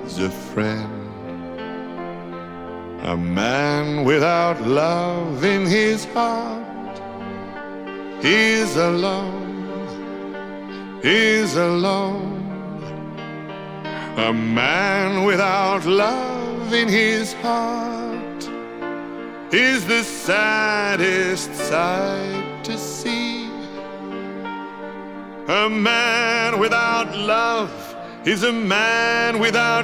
needs a friend. A man without love in his heart is alone, is alone. A man without love in his heart is the saddest sight to see. A man without love is a man without